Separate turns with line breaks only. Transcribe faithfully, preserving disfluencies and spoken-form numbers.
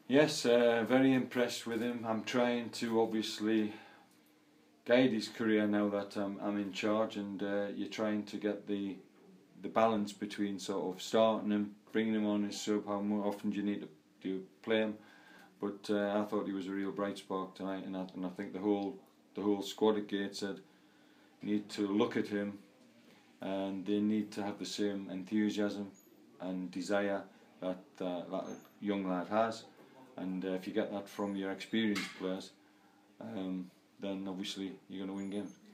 Yes, uh, very impressed with him. I'm trying to obviously guide his career now that I'm, I'm in charge, and uh, you're trying to get the the balance between sort of starting him, bringing him on as sub, how more often do you need to do play him. But uh, I thought he was a real bright spark tonight, and I, and I think the whole the whole squad at Gateshead need to look at him, and they need to have the same enthusiasm and desire that uh, that young lad has. And uh, if you get that from your experienced players, um, then obviously you're going to win games.